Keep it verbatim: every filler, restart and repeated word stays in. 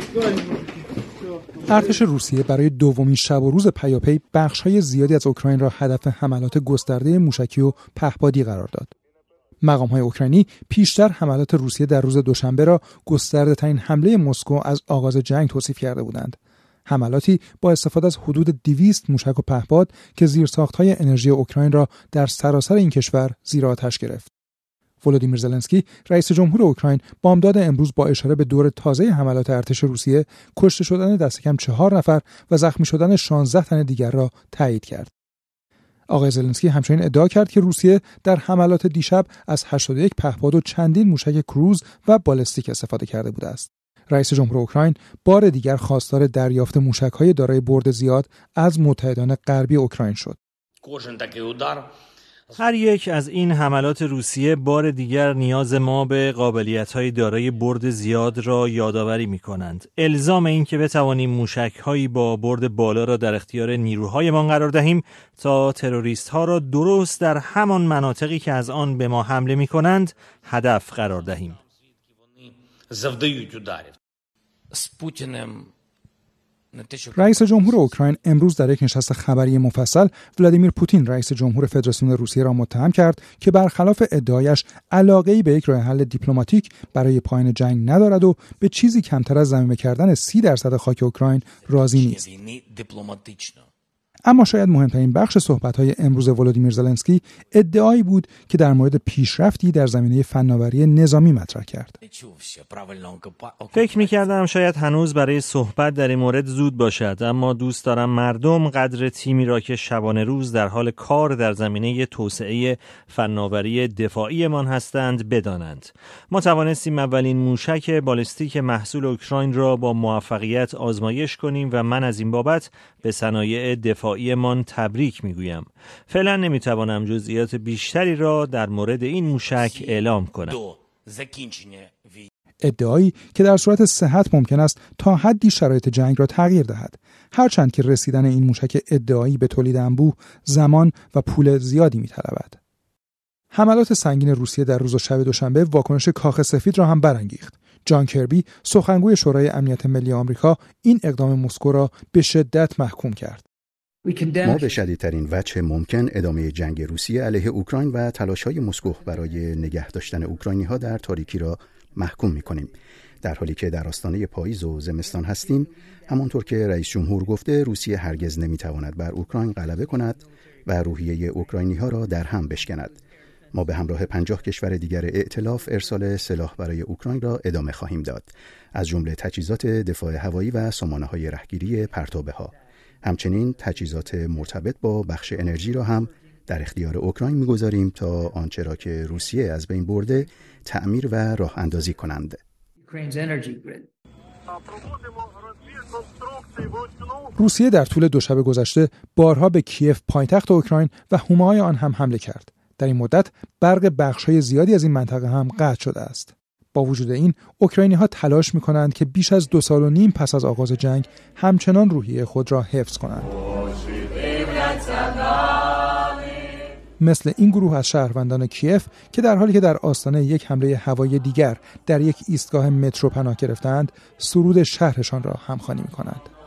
ارتش روسیه برای دومین شب و روز پیاپی بخش‌های زیادی از اوکراین را هدف حملات گسترده موشکی و پهپادی قرار داد. مقام‌های اوکراینی پیشتر حملات روسیه در روز دوشنبه را گسترده‌ترین حمله مسکو از آغاز جنگ توصیف کرده بودند. حملاتی با استفاده از حدود دویست موشک و پهپاد که زیرساخت‌های انرژی اوکراین را در سراسر این کشور زیر آتش گرفت. ولودیمیر زلنسکی رئیس جمهور اوکراین بامداد امروز با اشاره به دور تازه حملات ارتش روسیه کشته شدن دست کم چهار نفر و زخمی شدن شانزده تن دیگر را تایید کرد. آقای زلنسکی همچنین ادعا کرد که روسیه در حملات دیشب از هشتاد و یک پهپاد و چندین موشک کروز و بالستیک استفاده کرده بوده است. رئیس جمهور اوکراین بار دیگر خواستار دریافت موشک‌های دارای برد زیاد از متحدان غربی اوکراین شد. هر یک از این حملات روسیه بار دیگر نیاز ما به قابلیت‌های دارای برد زیاد را یادآوری می‌کنند. الزام این که بتوانیم موشک‌هایی با برد بالا را در اختیار نیروهایمان قرار دهیم تا تروریست‌ها را درست در همان مناطقی که از آن به ما حمله می‌کنند هدف قرار دهیم. رئیس جمهور اوکراین امروز در یک نشست خبری مفصل ولادیمیر پوتین رئیس جمهور فدراسیون روسیه را متهم کرد که برخلاف ادعایش علاقه‌ای به یک راه حل دیپلماتیک برای پایان جنگ ندارد و به چیزی کمتر از ضمیمه کردن سی درصد خاک اوکراین راضی نیست. اما شاید مهمترین بخش صحبت‌های امروز ولودیمیر زلنسکی ادعایی بود که در مورد پیشرفتی در زمینه فناوری نظامی مطرح کرد. فکر می‌کردم شاید هنوز برای صحبت در این مورد زود باشد، اما دوست دارم مردم قدر تیمی را که شبانه روز در حال کار در زمینه توسعه فناوری دفاعیمان هستند بدانند. ما توانستیم اولین موشک بالستیک محصول اوکراین را با موفقیت آزمایش کنیم و من از این بابت به صنایع دفاعیمان تبریک میگویم. فعلا نمیتوانم جزئیات بیشتری را در مورد این موشک اعلام کنم. ادعایی که در صورت صحت ممکن است تا حدی شرایط جنگ را تغییر دهد، هرچند که رسیدن این موشک ادعایی به تولید انبوه زمان و پول زیادی میطلبد. حملات سنگین روسیه در روز و شب دوشنبه واکنش کاخ سفید را هم برانگیخت. جان کربی، سخنگوی شورای امنیت ملی آمریکا، این اقدام مسکو را به شدت محکوم کرد. ما به شدیدترین وجه ممکن ادامه جنگ روسیه علیه اوکراین و تلاش‌های مسکو برای نگه داشتن اوکراینی‌ها در تاریکی را محکوم می‌کنیم. در حالی که در آستانه پاییز و زمستان هستیم، همانطور که رئیس جمهور گفته، روسیه هرگز نمی‌تواند بر اوکراین غلبه کند و روحیه اوکراینی‌ها را در هم بشکند. ما به همراه پنجاه کشور دیگر ائتلاف ارسال سلاح برای اوکراین را ادامه خواهیم داد، از جمله تجهیزات دفاع هوایی و سامانه‌های رهگیری پرتابه‌ها. همچنین تجهیزات مرتبط با بخش انرژی را هم در اختیار اوکراین می‌گذاریم تا آنچه را که روسیه از بین برده تعمیر و راه اندازی کنند. روسیه در طول دو شب گذشته بارها به کیف پایتخت اوکراین و حومه‌های آن هم حمله کرد. در این مدت برق بخش‌های زیادی از این منطقه هم قطع شده است. با وجود این، اوکراینی‌ها تلاش می‌کنند که بیش از دو سال و نیم پس از آغاز جنگ همچنان روحیه خود را حفظ کنند. مثل این گروه از شهروندان کیف که در حالی که در آستانه یک حمله هوایی دیگر در یک ایستگاه مترو پناه گرفتند، سرود شهرشان را همخوانی می‌کنند.